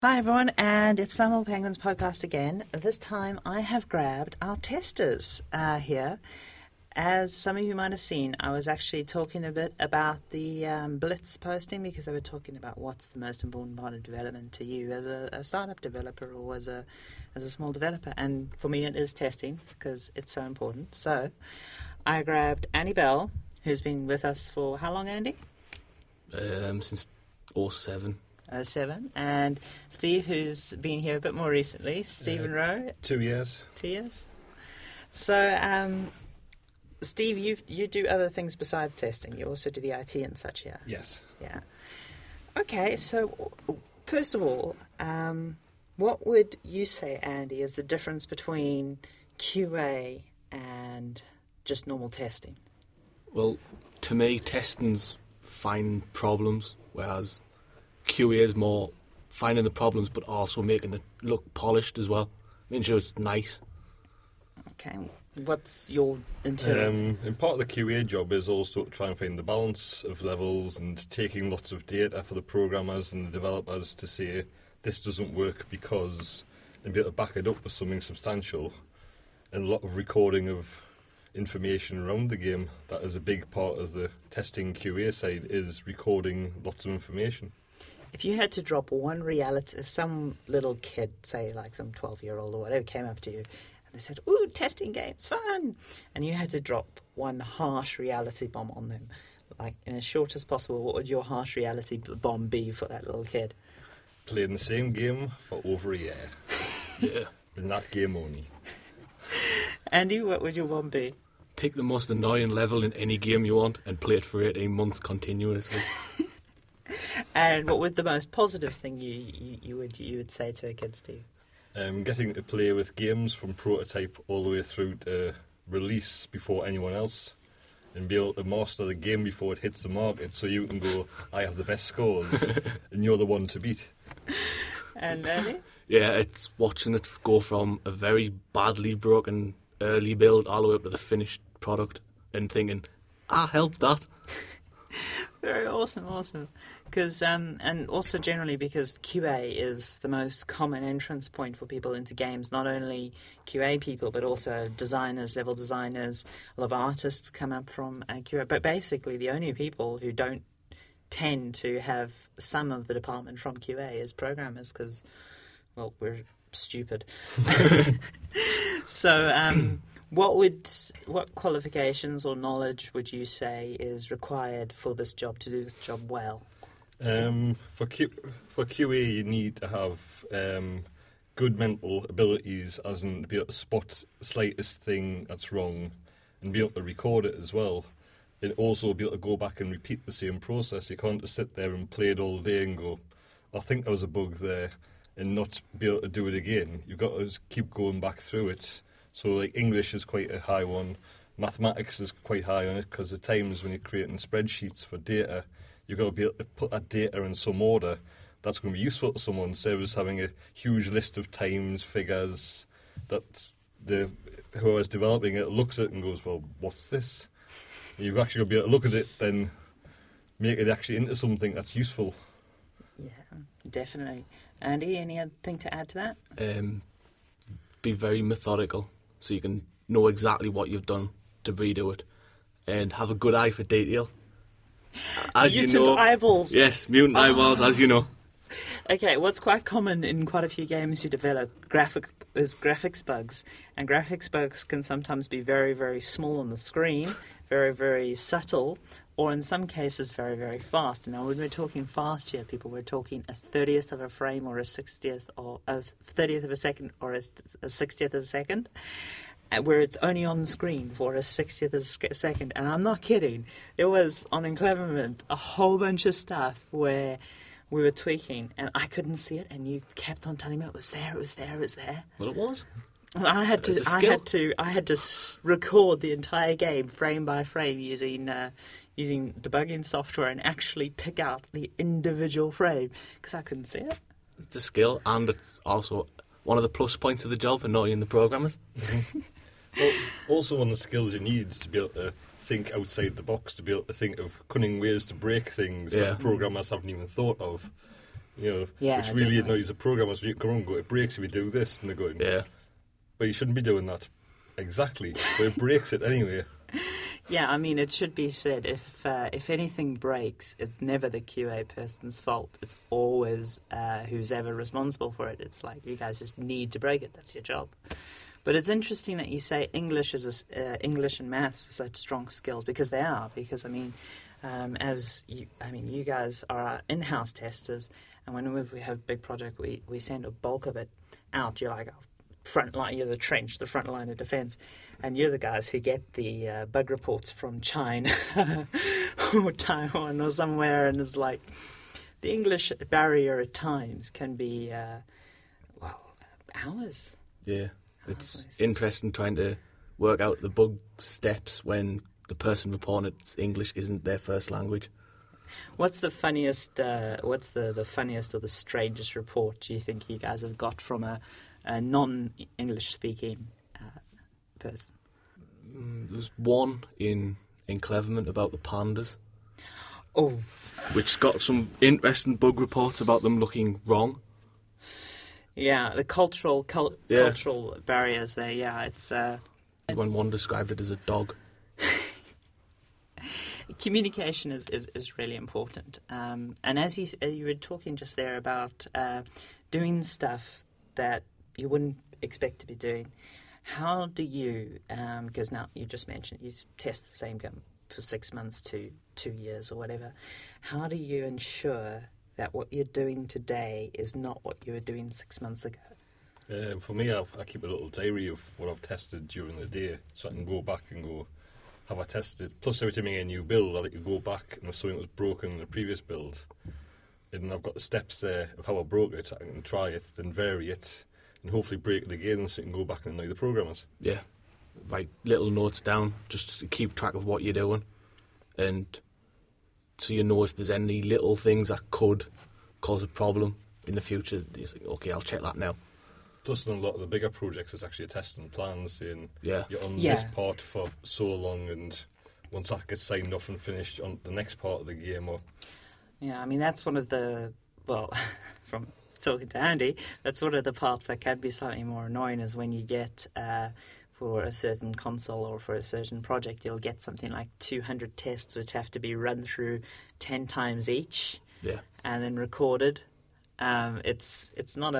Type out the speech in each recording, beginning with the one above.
Hi everyone, and it's Flammable Penguins podcast again. This time I have grabbed our testers here. As some of you might have seen, I was actually talking a bit about the Blitz posting because they were talking about what's the most important part of development to you as a startup developer or as a small developer. And for me it is testing because it's so important. So I grabbed Andy Bell, who's been with us for how long, Andy? Since 2007. 7, and Steve, who's been here a bit more recently, Stephen Rowe. 2 years. 2 years. So, Steve, you do other things besides testing. You also do the IT and such, yeah? Yes. Yeah. Okay, so first of all, what would you say, Andy, is the difference between QA and just normal testing? Well, to me, testing's finding problems, whereas QA is more finding the problems but also making it look polished as well, making sure it's nice. Okay, what's your internal? And part of the QA job is also to try and find the balance of levels and taking lots of data for the programmers and the developers to say this doesn't work because, and be able to back it up with something substantial, and a lot of recording of information around the game. That is a big part of the testing QA side, is recording lots of information. If you had to drop one reality, if some little kid, say like some 12-year-old or whatever, came up to you and they said, "Ooh, testing games, fun," and you had to drop one harsh reality bomb on them, like in as short as possible, what would your harsh reality bomb be for that little kid? Playing the same game for over a year. Yeah. In that game only. Andy, what would your bomb be? Pick the most annoying level in any game you want and play it for 18 months continuously. And what would the most positive thing you would say to a kid, Steve? Getting to play with games from prototype all the way through to release before anyone else, and be able to master the game before it hits the market, so you can go, I have the best scores, and you're the one to beat. And Andy? Yeah, it's watching it go from a very badly broken early build all the way up to the finished product and thinking, I helped that. Very awesome. Because and also generally because QA is the most common entrance point for people into games. Not only QA people, but also designers, level designers. A lot of artists come up from QA. But basically, the only people who don't tend to have some of the department from QA is programmers, because, well, we're stupid. So, what qualifications or knowledge would you say is required for this job to do this job well? For QA, you need to have good mental abilities, as in to be able to spot the slightest thing that's wrong and be able to record it as well. And also be able to go back and repeat the same process. You can't just sit there and play it all day and go, I think there was a bug there, and not be able to do it again. You've got to just keep going back through it. So, like, English is quite a high one. Mathematics is quite high on it, because at times when you're creating spreadsheets for data, you've got to be able to put that data in some order that's going to be useful to someone, instead of just having a huge list of times, figures, that whoever's developing it looks at it and goes, well, what's this? And you've actually got to be able to look at it, then make it actually into something that's useful. Yeah, definitely. Andy, any other thing to add to that? Be very methodical, so you can know exactly what you've done to redo it, and have a good eye for detail. As Mutant you know, eyeballs. Yes, mutant eyeballs, as you know. Okay, what's quite common in quite a few games you develop is graphics bugs. And graphics bugs can sometimes be very, very small on the screen, very, very subtle, or in some cases very, very fast. Now, when we're talking fast here, people, we're talking a 30th of a frame or a 60th or a 30th of a second or a 60th of a second, where it's only on the screen for a 60th of a second. And I'm not kidding. There was, on Encleverment, a whole bunch of stuff where we were tweaking and I couldn't see it, and you kept on telling me it was there. Well, it was. And I had to record the entire game frame by frame using debugging software and actually pick out the individual frame because I couldn't see it. It's a skill, and it's also one of the plus points of the job, annoying the programmers. Well, also one of the skills you need is to be able to think outside the box, to be able to think of cunning ways to break things that programmers haven't even thought of. Yeah, which really definitely. annoys the programmers. You come on and go, it breaks if we do this, and they're going, Yeah. but you shouldn't be doing that. Exactly, but it breaks it anyway. Yeah, I mean, it should be said, if anything breaks, it's never the QA person's fault. It's always who's ever responsible for it. It's like, you guys just need to break it. That's your job. But it's interesting that you say English and maths are such strong skills, because they are. Because, I mean, you guys are our in-house testers, and whenever we have a big project, we send a bulk of it out. You're like our front line, you're the trench, the front line of defence, and you're the guys who get the bug reports from China or Taiwan or somewhere, and it's like the English barrier at times can be, hours. Yeah. It's Hours. interesting trying to work out the bug steps when the person reporting it's English isn't their first language. What's the funniest? What's the funniest or the strangest report you think you guys have got from a non-English speaking person? There's one in Clevermont about the pandas, Oh, which got some interesting bug reports about them looking wrong. yeah, the cultural barriers there. Yeah, it's When one described it as a dog. communication is really important. And as you were talking just there about doing stuff that you wouldn't expect to be doing, how do you, because now you just mentioned you test the same gun for 6 months to 2 years or whatever, how do you ensure that what you're doing today is not what you were doing 6 months ago? For me, I keep a little diary of what I've tested during the day, so I can go back and go, have I tested? Plus, every time I get a new build, I like to go back, and if something was broken in the previous build, and I've got the steps there of how I broke it, I can try it, then vary it, and hopefully break it again, so you can go back and annoy the programmers. Yeah. Write little notes down just to keep track of what you're doing, and so you know if there's any little things that could cause a problem in the future. You think, okay, I'll check that now. Plus, on a lot of the bigger projects, it's actually a testing plan, saying Yeah. you're on Yeah. this part for so long, and once that gets signed off and finished, on the next part of the game, or Yeah, I mean, that's one of the, well, from talking to Andy, that's one of the parts that can be slightly more annoying, is when you get, for a certain console or for a certain project, you'll get something like 200 tests which have to be run through 10 times each Yeah. and then recorded. It's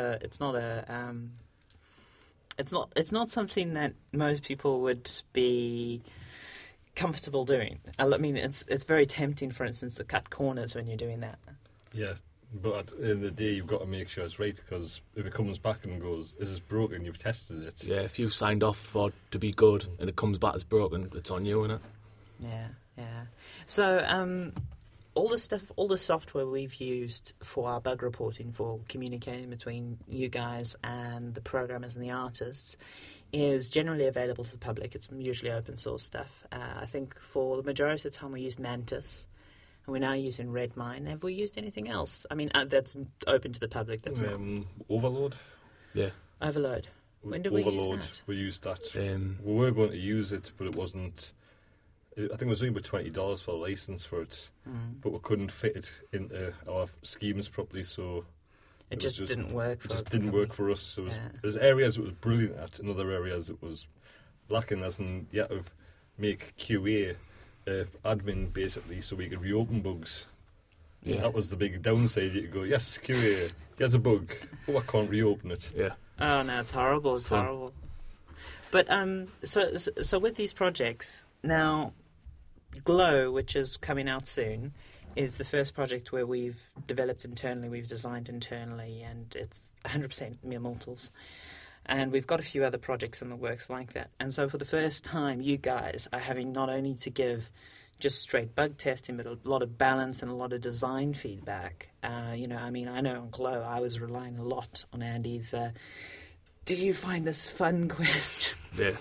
not something that most people would be comfortable doing. I mean, it's very tempting, for instance, to cut corners when you're doing that. yeah. But at the end of the day, you've got to make sure it's right, because if it comes back and goes, this is broken, you've tested it. Yeah, if you've signed off for it to be good and it comes back as broken, it's on you, innit? Yeah. So, all the software we've used for our bug reporting, for communicating between you guys and the programmers and the artists, is generally available to the public. It's usually open source stuff. I think for the majority of the time we used Mantis, and we're now using Redmine. Have we used anything else? I mean, that's open to the public. That's not Overload. Yeah. Overload. When did we use Overload. that? We used that. Um, We were going to use it, but it wasn't. I think it was only about $20 for a license for it, but we couldn't fit it into our schemes properly, so It just didn't work. it just didn't work for us. Yeah. There's areas it was brilliant at, and other areas it was lacking, as in you had to make QA admin basically, so we could reopen bugs. Yeah. That was the big downside. You could go, yes, QA, here's a bug. Oh, I can't reopen it. yeah. Oh no, it's horrible. It's fun. horrible. But so with these projects now, Glow, which is coming out soon, is the first project where we've developed internally, we've designed internally, and it's 100% mere mortals. And we've got a few other projects in the works like that. And so for the first time, you guys are having not only to give just straight bug testing, but a lot of balance and a lot of design feedback. I know on Glow, I was relying a lot on Andy's, do you find this fun questions? Yeah.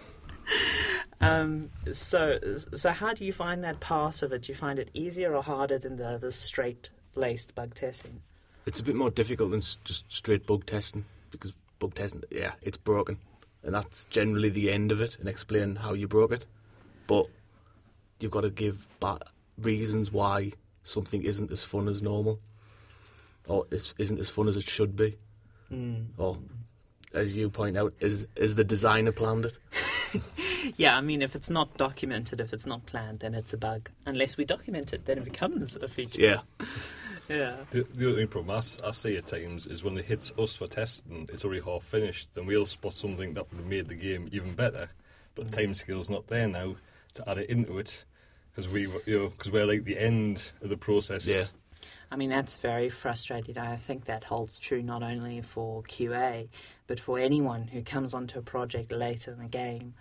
So how do you find that part of it? Do you find it easier or harder than the straight-laced bug testing? It's a bit more difficult than just straight bug testing, because bug testing, yeah, it's broken. And that's generally the end of it, and explain how you broke it. But you've got to give reasons why something isn't as fun as normal. or isn't as fun as it should be. Or, as you point out, is the designer planned it? Yeah, I mean, if it's not documented, if it's not planned, then it's a bug. Unless we document it, then it becomes a feature. Yeah. Yeah. The other problem I see at times is when it hits us for testing, it's already half finished, then we'll spot something that would have made the game even better, but the time scale's not there now to add it into it, because we're like the end of the process. Yeah. I mean, that's very frustrating. I think that holds true not only for QA, but for anyone who comes onto a project later in the game.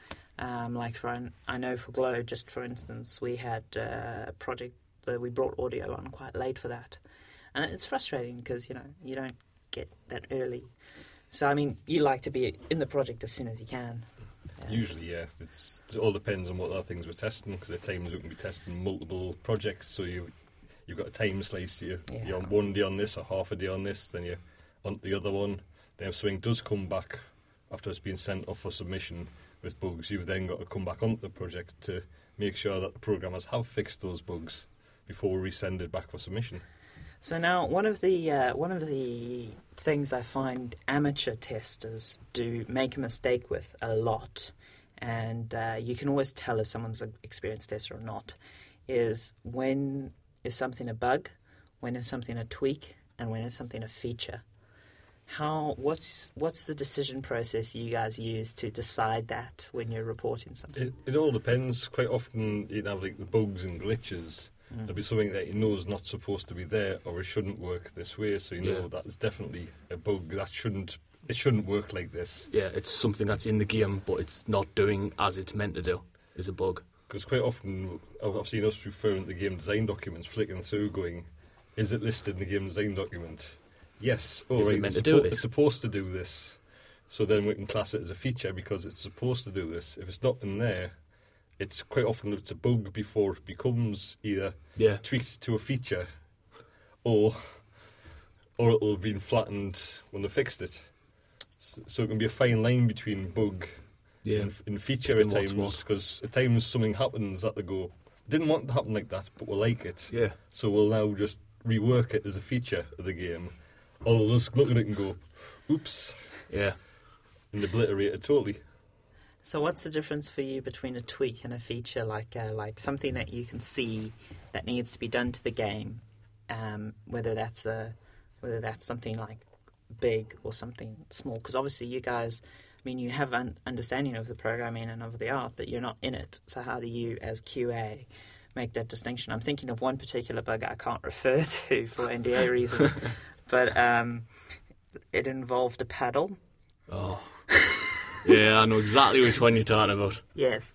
I know for Glow, just for instance, we had a project that we brought audio on quite late for that. And it's frustrating because, you don't get that early. So, I mean, you like to be in the project as soon as you can. Usually, yeah. It all depends on what other things we're testing, because at times we can be testing multiple projects, so you've got a time slice. You're on one day on this or half a day on this, then you're on the other one. Then if something does come back after it's been sent off for submission with bugs, you've then got to come back onto the project to make sure that the programmers have fixed those bugs before we send it back for submission. So now, one of the things I find amateur testers do make a mistake with a lot, and you can always tell if someone's an experienced tester or not, is when is something a bug, when is something a tweak, and when is something a feature. What's the decision process you guys use to decide that when you're reporting something? It all depends. Quite often you have like the bugs and glitches. There'll be something that you know is not supposed to be there, or it shouldn't work this way, so you know that is definitely a bug. It shouldn't work like this. Yeah, it's something that's in the game, but it's not doing as it's meant to do, is a bug. Because quite often I've seen us referring to the game design documents, flicking through, going, is it listed in the game design document? Yes. Oh, Is right, it meant to do this? It's supposed to do this. So then we can class it as a feature because it's supposed to do this. If it's not in there, it's quite often it's a bug before it becomes either tweaked to a feature or it'll have been flattened when they fixed it. So it can be a fine line between bug and feature at times, because at times something happens that they go, didn't want it to happen like that, but we like it. Yeah. So we'll now just rework it as a feature of the game. Or they'll just look at it and go, oops. Yeah. And obliterate it totally. So what's the difference for you between a tweak and a feature, like something that you can see that needs to be done to the game, whether that's something like big or something small? Because obviously you guys, I mean, you have an understanding of the programming and of the art, but you're not in it. So how do you, as QA, make that distinction? I'm thinking of one particular bug I can't refer to for NDA reasons, but it involved a paddle. Oh. Yeah, I know exactly which one you're talking about. Yes.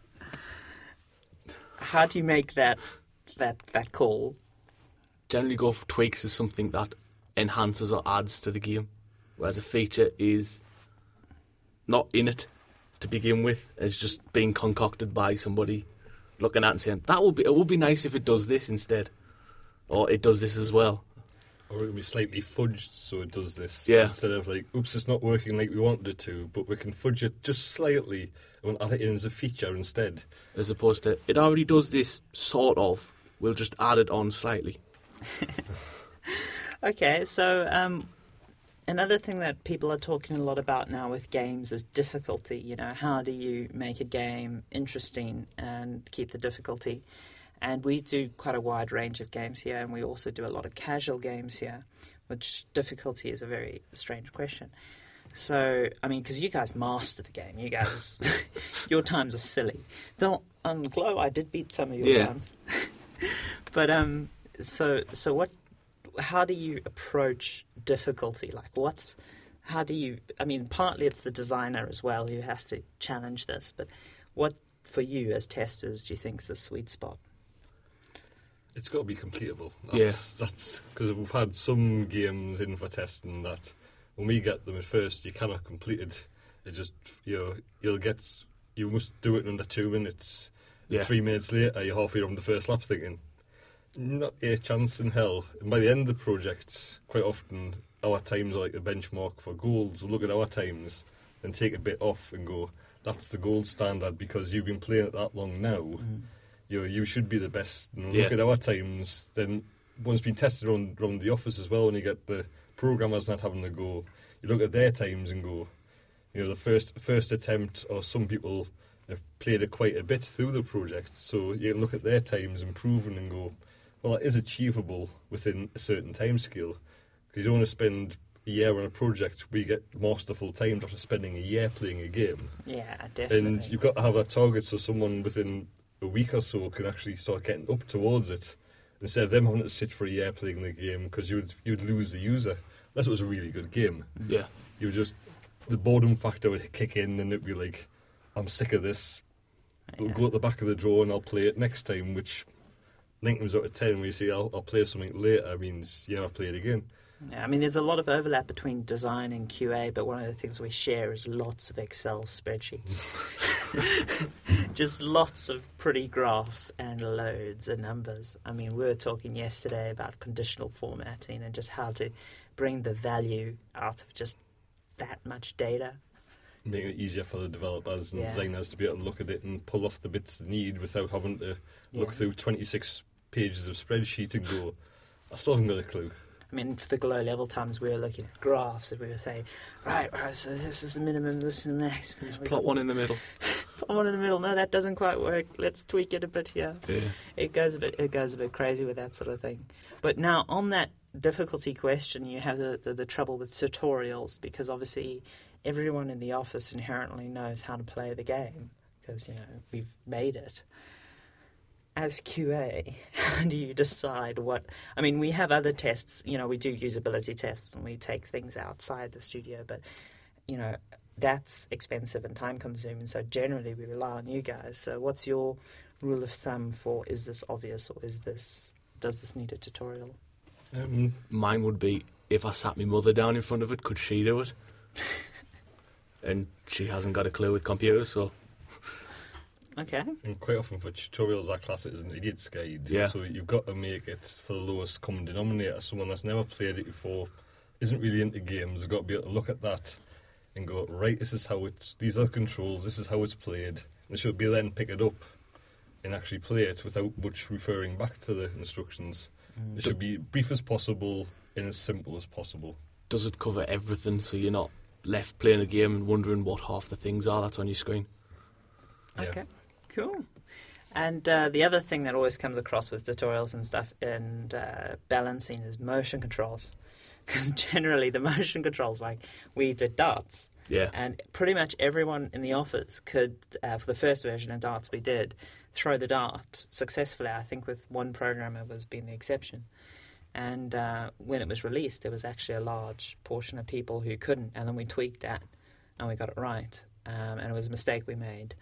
How do you make that call? Generally go for tweaks as something that enhances or adds to the game, whereas a feature is not in it to begin with. It's just being concocted by somebody looking at it and saying, it would be nice if it does this instead, or it does this as well. Or it can be slightly fudged so it does this. Yeah. Instead of like, oops, it's not working like we wanted it to, but we can fudge it just slightly and we'll add it in as a feature instead. As opposed to, it already does this, sort of, we'll just add it on slightly. Okay, so another thing that people are talking a lot about now with games is difficulty. You know, how do you make a game interesting and keep the difficulty? And we do quite a wide range of games here, and we also do a lot of casual games here, which difficulty is a very strange question. So, I mean, because you guys master the game. You guys, your times are silly. Though on Glow, I did beat some of your times. But, so what, how do you approach difficulty? Like, I mean, partly it's the designer as well who has to challenge this, but what, for you as testers, do you think is the sweet spot? It's got to be completable. That's because we've had some games in for testing that when we get them at first, you cannot complete it. It just, you must do it in under 2 minutes. Yeah. 3 minutes later, you're halfway on the first lap thinking, not a chance in hell. And by the end of the project, quite often our times are like the benchmark for goals. Look at our times and take a bit off and go, that's the gold standard because you've been playing it that long now. You should be the best. And look at our times, then one's been tested around the office as well. When you get the programmers not having to go, you look at their times and go, the first attempt, or some people have played it quite a bit through the project, so you can look at their times improving and go, well, that is achievable within a certain time scale. Because you don't want to spend a year on a project where you get masterful time after spending a year playing a game. Yeah, definitely. And you've got to have that target so someone within a week or so can actually start getting up towards it, instead of them having to sit for a year playing the game, because you'd lose the user. Unless it was a really good game. Yeah. You would just, the boredom factor would kick in, and it'd be like, I'm sick of this. I'll go at the back of the drawer and I'll play it next time, which 9 times out of 10, when you say I'll play something later, means you never play it again. Yeah, I mean, there's a lot of overlap between design and QA, but one of the things we share is lots of Excel spreadsheets. Just lots of pretty graphs and loads of numbers. I mean, we were talking yesterday about conditional formatting and just how to bring the value out of just that much data. Making it easier for the developers and designers to be able to look at it and pull off the bits they need without having to look through 26 pages of spreadsheet and go, I still haven't got a clue. I mean, for the low level times, we were looking at graphs and we were saying, right, so this is the minimum, this is the maximum. Plot one in the middle. Plot one in the middle. No, that doesn't quite work. Let's tweak it a bit here. Yeah. It goes a bit crazy with that sort of thing. But now on that difficulty question, you have the trouble with tutorials, because obviously everyone in the office inherently knows how to play the game because we've made it. As QA, how do you decide what... I mean, we have other tests. We do usability tests and we take things outside the studio, but, that's expensive and time-consuming, so generally we rely on you guys. So what's your rule of thumb for, is this obvious, or does this need a tutorial? Mine would be, if I sat my mother down in front of it, could she do it? And she hasn't got a clue with computers, so... Okay. And quite often for tutorials, our class is an idiot's guide. Yeah. So you've got to make it for the lowest common denominator. Someone that's never played it before, isn't really into games, has got to be able to look at that and go, right, these are the controls, this is how it's played. And they should be then pick it up and actually play it without much referring back to the instructions. It should be brief as possible and as simple as possible. Does it cover everything, so you're not left playing a game and wondering what half the things are that's on your screen? Yeah. Okay. Cool. And the other thing that always comes across with tutorials and stuff and balancing is motion controls. Because generally the motion controls, like we did darts. Yeah. And pretty much everyone in the office could, for the first version of darts we did, throw the dart successfully. I think with one programmer was being the exception. And when it was released, there was actually a large portion of people who couldn't. And then we tweaked that and we got it right. And it was a mistake we made.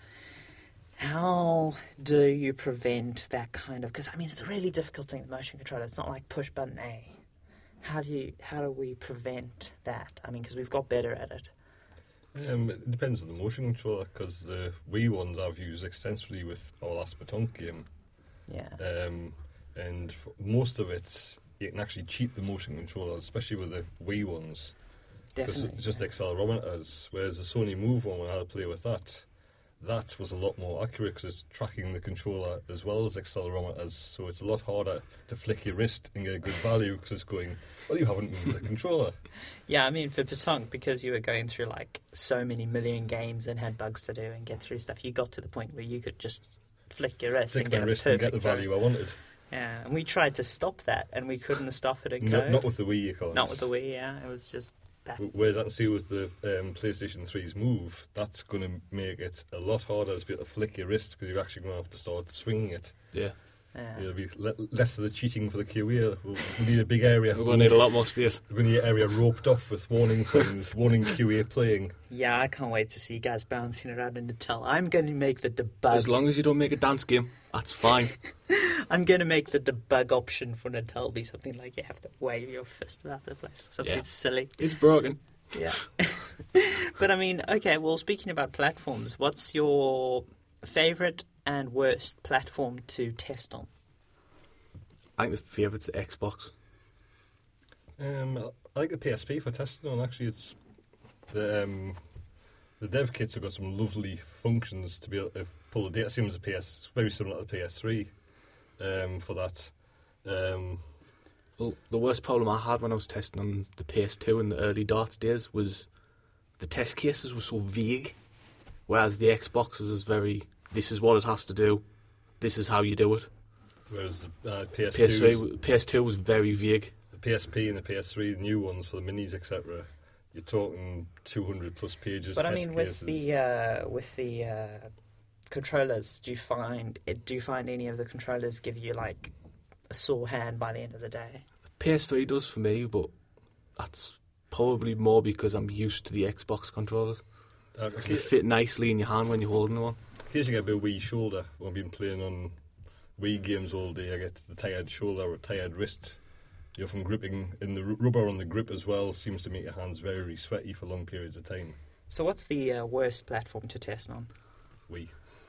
How do you prevent that kind of... Because, I mean, it's a really difficult thing with motion controller. It's not like push button A. How do we prevent that? I mean, because we've got better at it. It depends on the motion controller, because the Wii ones I've used extensively with our last Batonk game. Yeah. And for most of it, you can actually cheat the motion controller, especially with the Wii ones. Definitely. It's just accelerometers, whereas the Sony Move one, when I had to play with that was a lot more accurate because it's tracking the controller as well as accelerometers, so it's a lot harder to flick your wrist and get a good value because it's going, well, you haven't moved the controller. Yeah, I mean, for Batonk, because you were going through like so many million games and had bugs to do and get through stuff, you got to the point where you could just flick your wrist and get the value I wanted. Yeah, and we tried to stop that and we couldn't stop it in No, code. not with the Wii, you can't. Not with the Wii, yeah. It was just... Whereas I can see with the PlayStation 3's Move, that's going to make it a lot harder to be able to flick your wrist because you're actually going to have to start swinging it. Yeah. It'll be less of the cheating for the QA. We'll need a big area. We're going to need a lot more space. We're going to need an area roped off with warning signs, warning QA playing. Yeah, I can't wait to see you guys bouncing around in Natal. I'm going to make the debug... As long as you don't make a dance game, that's fine. I'm going to make the debug option for Natal be something like you have to wave your fist about the place. Something silly. It's broken. Yeah. But I mean, okay, well, speaking about platforms, what's your favourite and worst platform to test on? I think the favourite's the Xbox. I like the PSP for testing on. Actually, it's the dev kits have got some lovely functions to be able to pull the data. Same as the PS, very similar to the PS3 for that. Well, the worst problem I had when I was testing on the PS2 in the early Darts days was the test cases were so vague, whereas the Xboxes is very, this is what it has to do, this is how you do it. Whereas PS2 was very vague. the PSP and the PS3, the new ones for the minis, etc. You're talking 200 plus pages. But I test mean, cases. with the controllers, do you find any of the controllers give you like a sore hand by the end of the day? PS3 does for me, but that's probably more because I'm used to the Xbox controllers. They fit nicely in your hand when you're holding one. Occasionally I get a bit wee shoulder when I've been playing on Wii games all day. I get the tired shoulder or tired wrist. You're from gripping, and the rubber on the grip as well seems to make your hands very sweaty for long periods of time. So what's the worst platform to test on? Wii.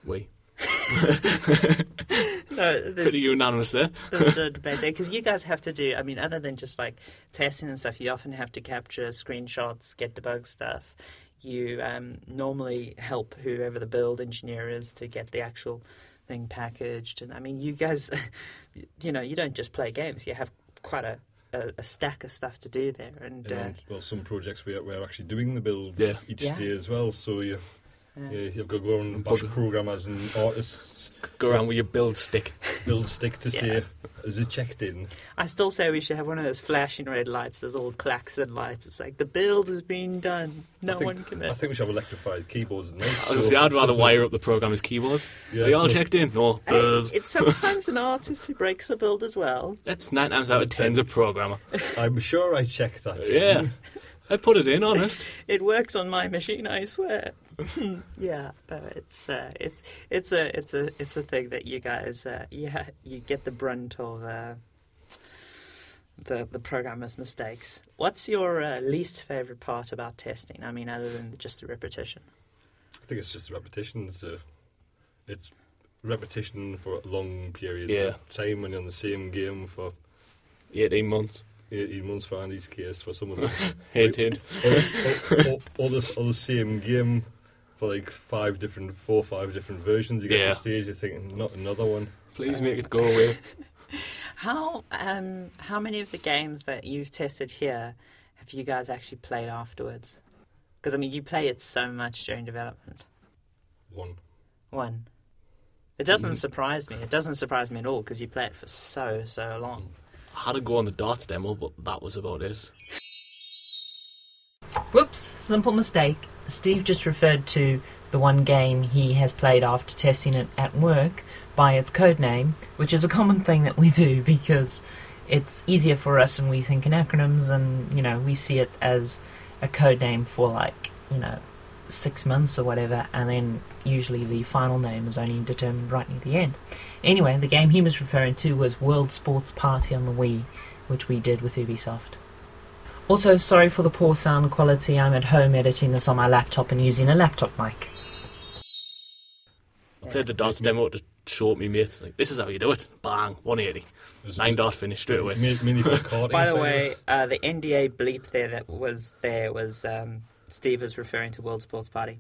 No, Pretty unanimous there. there's no debate there, because you guys have to do, I mean, other than just like testing and stuff, you often have to capture screenshots, get debug stuff. You normally help whoever the build engineer is to get the actual thing packaged. And I mean, you guys, you don't just play games. You have quite a stack of stuff to do there. And well, some projects we're actually doing the builds each Yeah. day as well. So you've got to go and bash programmers and artists. Go around with your build stick. Build stick to say, is it checked in? I still say we should have one of those flashing red lights, those old klaxon lights. It's like, the build has been done. No one can. I think we should have electrified keyboards and mice. I'd rather wire up the programmer's keyboards. Yeah, Are you all so- checked in? No. It's sometimes an artist who breaks a build as well. That's 9 times out of 10's a programmer. I'm sure I checked that. Yeah. I put it in, honest. It works on my machine, I swear. Yeah, but it's a thing that you guys you get the brunt of the programmer's mistakes. What's your least favorite part about testing? I mean, other than just the repetition. I think it's just repetitions. It's repetition for long periods Yeah. of time when you're on the same game for 18 months. 18 months for Andy's case, for some of them. Hint, hint. Or the same game for like 4 or 5 different versions. You get to the stage, you're thinking, not another one. Please make it go away. How many of the games that you've tested here have you guys actually played afterwards? Because I mean, you play it so much during development. One. It doesn't surprise me. It doesn't surprise me at all, because you play it for so long. I had to go on the Darts demo, but that was about it. Whoops, simple mistake. Steve just referred to the one game he has played after testing it at work by its code name, which is a common thing that we do because it's easier for us and we think in acronyms, and we see it as a code name for 6 months or whatever, and then usually the final name is only determined right near the end. Anyway, the game he was referring to was World Sports Party on the Wii, which we did with Ubisoft. Also, sorry for the poor sound quality. I'm at home editing this on my laptop and using a laptop mic. I played the Darts demo to show up my mates. Like, this is how you do it. Bang, 180. 9 dart finish straight away. By the way, the NDA bleep that was Steve was referring to World Sports Party.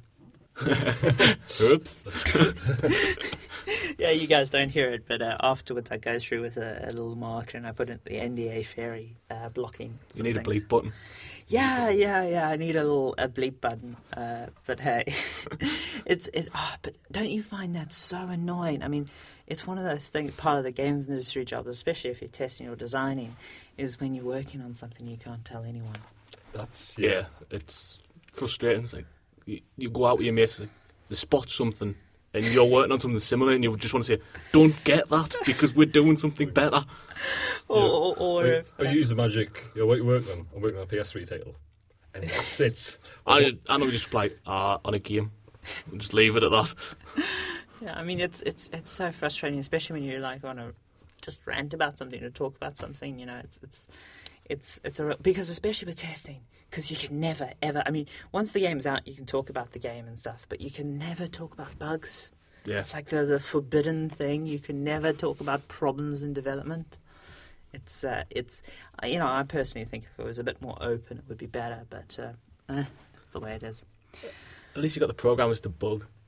Oops. Yeah, you guys don't hear it, but afterwards I go through with a little marker and I put in the NDA fairy blocking. You need a bleep button. Yeah. I need a bleep button. But hey, but don't you find that so annoying? I mean, it's one of those things. Part of the games industry job, especially if you're testing or designing, is when you're working on something you can't tell anyone. Yeah, it's frustrating. It's like you go out with your mates, like, they spot something, and you're working on something similar, and you just want to say, "Don't get that because we're doing something better." Or use the magic. What you working on? I'm working on a PS3 title, and that's it. I know, just like on a game, and just leave it at that. Yeah, I mean it's so frustrating, especially when you want to just rant about something or talk about something. It's because especially with testing, because you can never ever. I mean, once the game's out, you can talk about the game and stuff, but you can never talk about bugs. Yeah, it's like the forbidden thing. You can never talk about problems in development. It's I personally think if it was a bit more open, it would be better. But it's the way it is. At least you got the programmers to bug.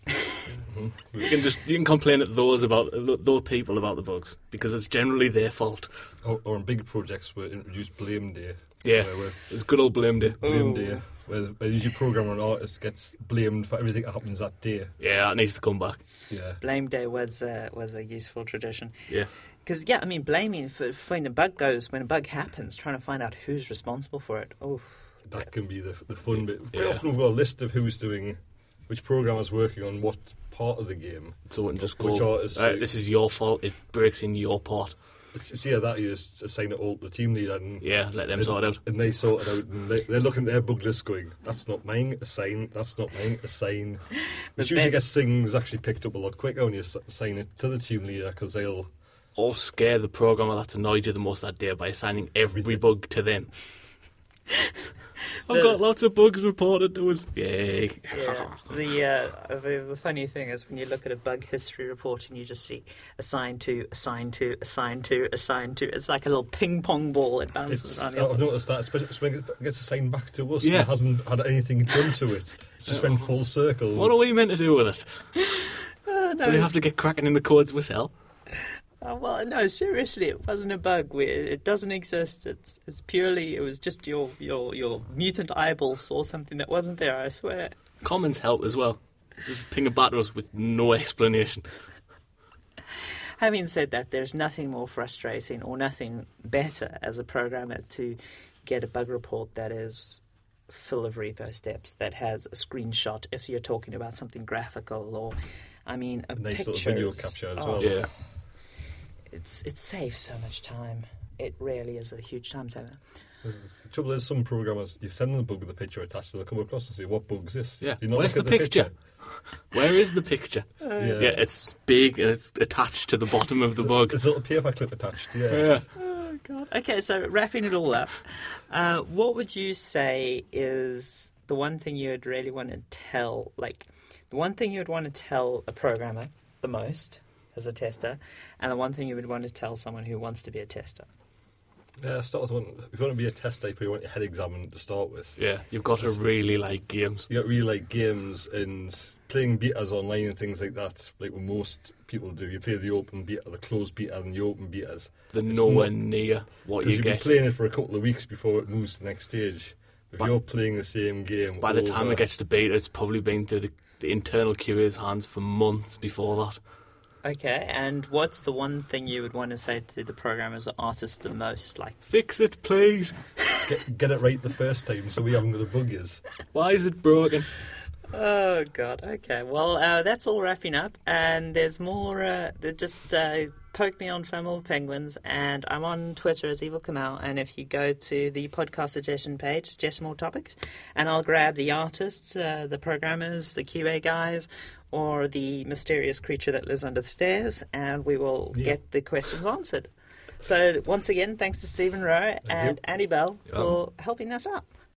You can complain at those people about the bugs because it's generally their fault. Or on big projects where introduce blame day. Yeah, it's good old blame day. Blame day, where usually programmer and artist gets blamed for everything that happens that day. Yeah, that needs to come back. Yeah, Blame day was a useful tradition. Yeah. Because, blaming for when a bug happens, trying to find out who's responsible for it. Oh, that can be the fun bit. Yeah. Quite often we've got a list of which programmer's working on what part of the game. So it can just Which go, artists this is your fault, it breaks in your part. It's either that you just assign it all to the team leader and Let them sort it out. And they sort it out and they're looking at their bug list going, that's not mine, assign, that's not mine, assign. Which usually gets things actually picked up a lot quicker when you assign it to the team leader because they'll... Or scare the programmer that's annoyed you the most that day by assigning every bug to them. I've got lots of bugs reported to us. Yay. Yeah. The funny thing is when you look at a bug history report and you just see assign to, assign to, assign to, assign to. It's like a little ping pong ball. It bounces around the office. I've noticed that, especially when it gets assigned back to us Yeah. and it hasn't had anything done to it. It's just went full circle. What are we meant to do with it? No. Do we have to get cracking in the codes we sell? Well, no, seriously, it wasn't a bug. It doesn't exist. It's purely, it was just your mutant eyeball saw something that wasn't there, I swear. Comments help as well. Just ping it back to us with no explanation. Having said that, there's nothing more frustrating or nothing better as a programmer to get a bug report that is full of repo steps, that has a screenshot if you're talking about something graphical or, a nice picture. little video capture as well. Yeah. It saves so much time. It really is a huge time saver. The trouble is, some programmers, you send them a bug with a picture attached, and they'll come across and say, what bug is this? Yeah. Do you not Where's look the at picture? Where is the picture? Yeah. Yeah, it's big and it's attached to the bottom of the bug. There's a little paper clip attached, yeah. Yeah. Oh, God. Okay, so wrapping it all up, what would you say is the one thing you would really want to tell, the one thing you would want to tell a programmer the most as a tester, and the one thing you would want to tell someone who wants to be a tester? Start with one. If you want to be a tester, you probably want your head examined to start with. Yeah, you've got to really like games. You got to really like games and playing betas online and things like that, like what most people do. You play the open beta, the closed beta, and the open betas. They're nowhere near what you Because get. you've been playing it for a couple of weeks before it moves to the next stage. If you're playing the same game... By the time it gets to beta, it's probably been through the internal QA's hands for months before that. Okay, and what's the one thing you would want to say to the programmers or artists the most? Fix it, please. Get it right the first time so we haven't got a bug is. Why is it broken? Oh, God. Okay. Well, that's all wrapping up. And there's more. Just poke me on Flammable Penguins. And I'm on Twitter as Evil Kamau. And if you go to the podcast suggestion page, suggest more topics. And I'll grab the artists, the programmers, the QA guys, or the mysterious creature that lives under the stairs. And we will get the questions answered. So once again, thanks to Stephen Rowe and Andy Bell for helping us out.